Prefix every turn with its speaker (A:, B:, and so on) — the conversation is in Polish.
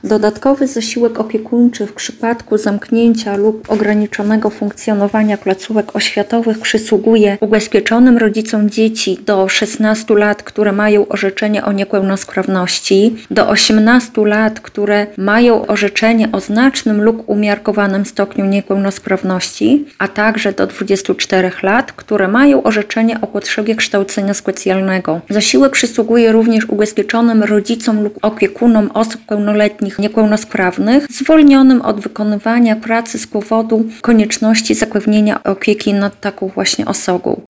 A: Dodatkowy zasiłek opiekuńczy w przypadku zamknięcia lub ograniczonego funkcjonowania placówek oświatowych przysługuje ubezpieczonym rodzicom dzieci do 16 lat, które mają orzeczenie o niepełnosprawności, do 18 lat, które mają orzeczenie o znacznym lub umiarkowanym stopniu niepełnosprawności, a także do 24 lat, które mają orzeczenie o potrzebie kształcenia specjalnego. Zasiłek przysługuje również ubezpieczonym rodzicom lub opiekunom osób pełnoletnich niepełnosprawnych zwolnionym od wykonywania pracy z powodu konieczności zapewnienia opieki nad taką właśnie osobą.